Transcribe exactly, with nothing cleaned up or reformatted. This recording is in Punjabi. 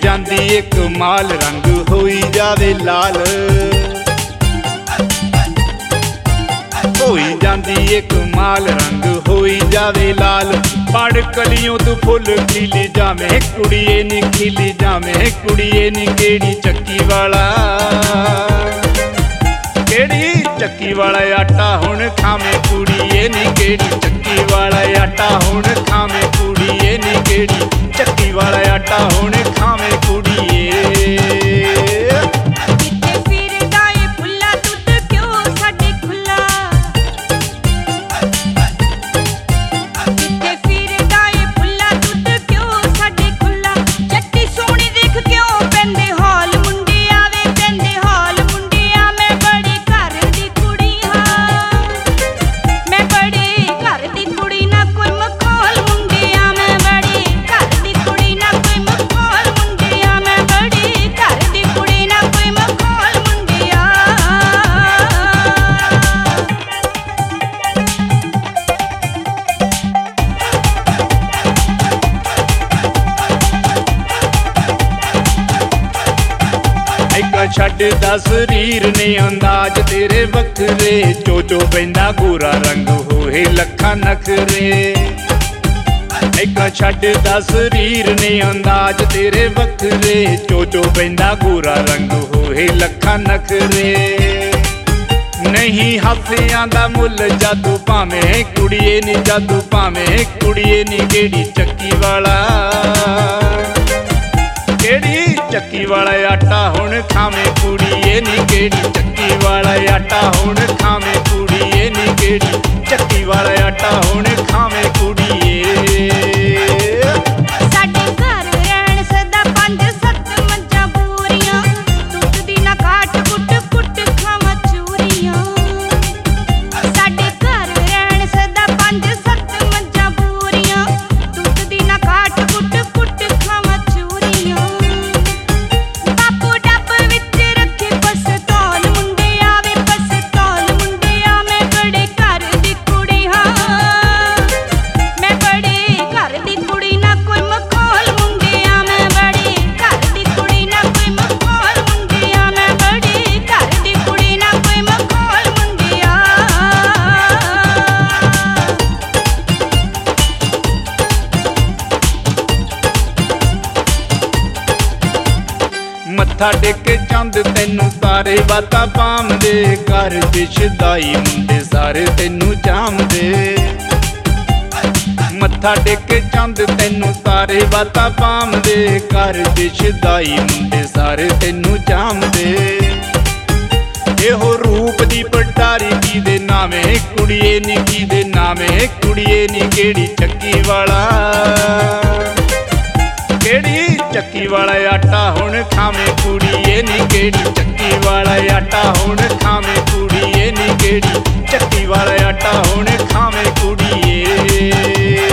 ਜਾਂਦੀ ਇੱਕ ਮਾਲ ਰੰਗ ਹੋਈ ਜਾਵੇ ਲਾਲ, ਹੋਈ ਜਾਂਦੀ ਇੱਕ ਮਾਲ ਰੰਗ ਹੋਈ ਜਾਵੇ ਲਾਲ। ਪੜ ਕਲੀਓਂ ਤੂੰ ਫੁੱਲ ਖਿਲੀ ਜਾਵੇਂ ਕੁੜੀਏ ਨੀ ਖਿਲੀ ਜਾਵੇਂ ਕੁੜੀਏ ਨੀ ਕਿਹੜੀ ਚੱਕੀ ਵਾਲਾ, ਕਿਹੜੀ ਚੱਕੀ ਵਾਲਾ ਆਟਾ ਹੁਣ ਖਾਵੇਂ ਕੁੜੀਏ ਨੀ ਕਿਹੜੀ ਚੱਕੀ ਵਾਲਾ ਆਟਾ ਹੁਣ ਖਾਵੇਂ ਕੁੜੀਏ ਨੀ ਕਿਹੜੀ ਚੱਕੀ ਵਾਲਾ ਆਟਾ ਹੁਣ ਖਾਵੇਂ ਕੁੜੀਏ। ਛੱਡਦਾ ਸਰੀਰ ਨੇ ਅੰਦਾਜ਼ ਤੇਰੇ ਵੱਖਰੇ, ਚੋ ਚੋ ਪੈਂਦਾ ਗੋਰਾ ਰੰਗ ਹੋਏ ਲੱਖਾਂ ਨਖਰੇ। ਇੱਕ ਛੱਡਦਾ ਸਰੀਰ ਨੇ ਅੰਦਾਜ਼ ਤੇਰੇ ਵੱਖਰੇ, ਚੋ ਚੋ ਪੈਂਦਾ ਗੋਰਾ ਰੰਗ ਹੋਏ ਲੱਖਾਂ ਨਖਰੇ। ਨਹੀਂ ਹਾਸਿਆਂ ਦਾ ਮੁੱਲ ਜਾਦੂ ਭਾਵੇਂ ਕੁੜੀਏ ਨੀ ਜਾਦੂ ਭਾਵੇਂ ਕੁੜੀਏ ਨੀ ਕਿਹੜੀ ਚੱਕੀ ਵਾਲਾ, ਕਿਹੜੀ ਚੱਕੀ ਵਾਲਾ ਆਟਾ ਹੁਣ ਖਾਵੇਂ ਕੁੜੀਏ ਨੀ ਕਿਹੜੀ ਚੱਕੀ ਵਾਲਾ ਆਟਾ ਹੁਣ ਖਾਵੇਂ ਕੁੜੀਏ ਨੀ ਕਿਹੜੀ ਚੱਕੀ ਵਾਲਾ ਆਟਾ ਹੁਣ ਖਾਵੇਂ ਕੁੜੀਏ। ਸਾਡੇ ਘਰ ਰਹਿਣ ਸਦਾ ਪੰਜ ਸੱਤ ਮੱਝਾਂ ਬੂਰੀਆਂ, ਦੁੱਧ ਦੀ ਨਾ ਕਾਟ ਕੁੱਟ ਕੁੱਟ ਖਾਵਾਂ ਚੂਰੀਆਂ। ਸਾਡੇ ਘਰ ਰਹਿਣ ਸਦਾ ਪੰਜ ਸੱਤ ਮੱਝਾਂ ਬੂਰੀਆਂ, ਦੁੱਧ ਦੀ ਨਾ ਕਾਟ ਕੁੱਟ ਕੁੱਟ ਖਾਵਾਂ ਚੂਰੀਆਂ। ਮੱਥਾ ਟੇਕੇ ਚੰਦ ਤੈਨੂੰ ਤਾਰੇ ਬਾਤਾਂ ਪਾਉਂਦੇ, ਘਰ ਦੇ ਸ਼ਦਾਈ ਮੁੰਡੇ ਸਾਰੇ ਤੈਨੂੰ ਚਾਹੁੰਦੇ। ਮੱਥਾ ਟੇਕੇ ਚੰਦ ਤੈਨੂੰ ਤਾਰੇ ਬਾਤਾਂ ਪਾਉਂਦੇ, ਘਰ ਦੇ ਸ਼ਦਾਈ ਮੁੰਡੇ ਸਾਰੇ ਤੈਨੂੰ ਚਾਹੁੰਦੇ। ਇਹੋ ਰੂਪ ਦੀ ਪਟਾਰੀ ਕਿਹਦੇ ਨਾਵੇਂ ਕੁੜੀਏ ਨੀ ਕਿਹਦੇ ਨਾਵੇਂ ਕੁੜੀਏ ਨੀ ਕਿਹੜੀ ਚੱਕੀ ਵਾਲਾ, ਕਿਹੜੀ ਚੱਕੀ ਵਾਲਾ ਆਟਾ ਹੁਣ ਖਾਵੇਂ ਕੁੜੀਏ ਨੀ ਕਿਹੜੀ ਚੱਕੀ ਵਾਲਾ ਆਟਾ ਹੁਣ ਖਾਵੇਂ ਕੁੜੀਏ ਨੀ ਕਿਹੜੀ ਚੱਕੀ ਵਾਲਾ ਆਟਾ ਹੁਣ ਖਾਵੇਂ ਕੁੜੀਏ।